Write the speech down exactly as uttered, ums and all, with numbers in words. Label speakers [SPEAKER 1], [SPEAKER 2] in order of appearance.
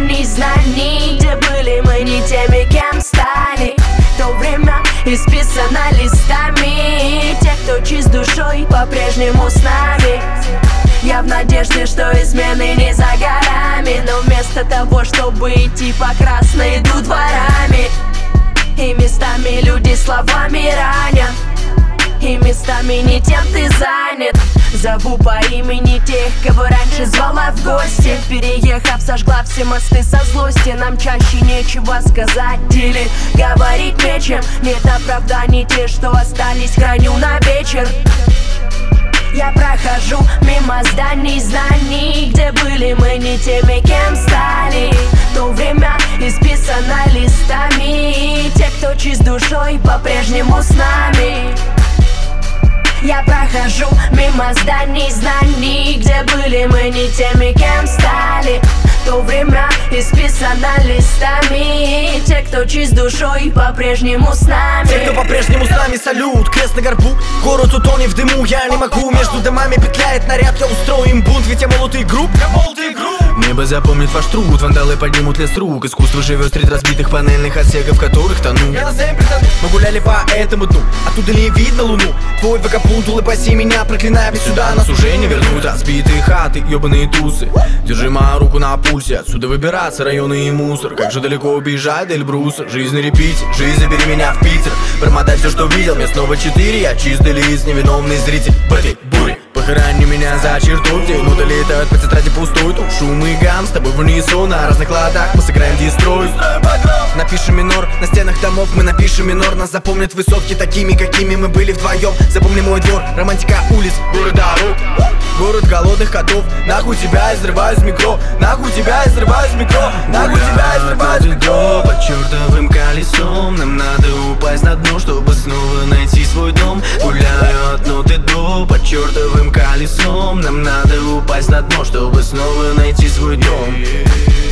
[SPEAKER 1] зданий знаний, где были мы не теми, кем стали. То время исписано листами. Те, кто чист душой, по-прежнему с нами. Я в надежде, что измены не за горами, но вместо того, чтобы идти по красной, идут дворами. И местами люди словами ранят, и местами не тем ты занят. Зову по имени тех, кого раньше звала в гости. Переехав, сожгла все мосты со злости. Нам чаще нечего сказать или говорить нечем. Нет оправданий, те, что остались, храню на вечер. Я прохожу мимо зданий знаний, где были мы не теми, кем стали. То время исписано листами. Те, кто чист душой, по-прежнему с нами. Я прохожу мимо зданий знаний, где были мы не теми, кем стали. То время исписано листами. Те, кто чист душой, по-прежнему с нами.
[SPEAKER 2] Те, кто по-прежнему с нами, салют, крест на горбу. Город утонет в дыму, я не могу. Между домами петляет наряд, я устрою им бунт. Ведь я молотый групп, я молотый групп.
[SPEAKER 3] Небо запомнит ваш труд, вандалы поднимут лес рук. Искусство живет среди разбитых панельных отсеков, в которых тону.
[SPEAKER 2] Я на земле тону. Мы гуляли по этому дну, оттуда не видно луну. Твой вагабунт, улыбайся меня, проклиная, ведь сюда нас уже не вернут.
[SPEAKER 3] Разбитые хаты, ебаные тусы. Держи мою руку на пульсе, отсюда выбираться, районы и мусор. Как же далеко убежать до Эльбруса? Жизнь на репите, жизнь забери меня в Питер. Промотать все, что видел, мне снова четыре. Я чистый лист, невиновный зритель в этой буре. Похорони меня за чертой, где минуты летают по тетради пустой. Тут шум и гам, с тобой в унисон. На разных ладах мы сыграем дестрой. Напишем минор, на стенах домов мы напишем минор. Нас запомнят высотки такими, какими мы были вдвоем. Запомни мой двор, романтика улиц, город дорог. Город голодных котов. Нахуй тебя я взрываю с микро. Нахуй тебя я взрываю с микро. Нахуй тебя я взрываю с микро. Под чертовым колесом нам надо упасть на дно, чтобы снова найти свой дом. Гуляю от ноты до. Под чертовым колесом нам надо упасть на дно, чтобы снова найти свой дом.